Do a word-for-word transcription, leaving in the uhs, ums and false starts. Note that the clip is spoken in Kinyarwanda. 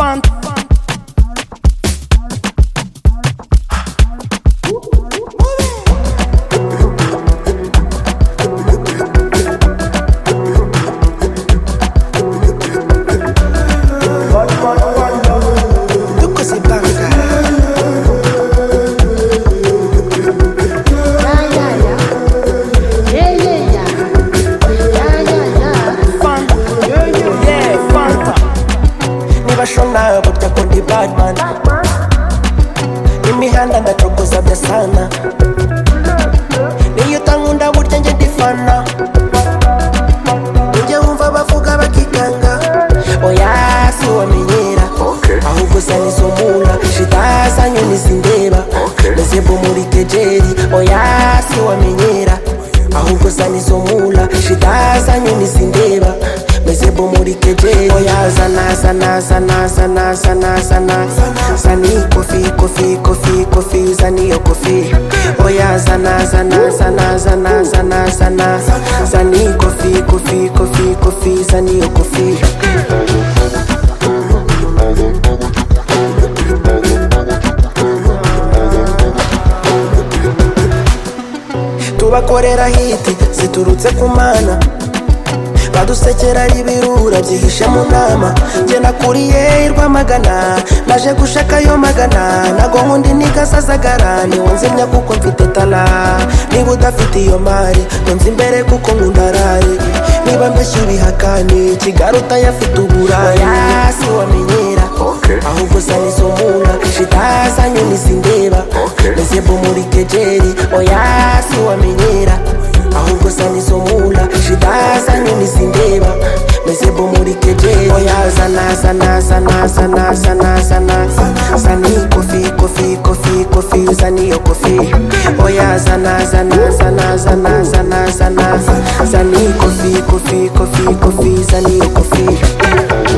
fun. Shona but yako ndi bad man. Imihanda ndachokoza vya sana. Niyo tangunda burya nje ndifana. Uje wumva bavuga bakikanga. Oya si wamenyera ahubwo sanizomula shita zanyu nizindeba Nezebo muri kejeri. Oya si wamenyera ahubwo sanizomula shita zanyu nizindeba Nezebo muri kejeri. Oya zana zana zana zana zana zana Zani kofi kofi kofi kofi zani yo kofi. Oya zana zana zana zana zana zana Zani kofi kofi kofi kofi zani yo kofi. Tubakorera hiti ziturutse kumana. Badusekera ibirura byihishe mu nama. Nje nakuriye Rwamagana naje gushaka yo magana. Nago nkundi nikasazagara niwanzimya kuko mfite tala. Niba udafite iyo mari nonze imbere kuko nkundarare. Niba mbeshya ibihakane Kigali utayafite uburare. Oya si wamenyera ahubwo sanizomula shita zanyu nizindeba Nezebo muri kejeri. Oya si wamenyera ahubwo sanizomula shita zanyu nizindeba Nezebo muri kejeri. Oya zana zana zana zana zana zana Zani kofi kofi kofi kofi zani yo kofi. Oya zana zana zana zana zana zana Zani kofi kofi kofi kofi zani yo kofi.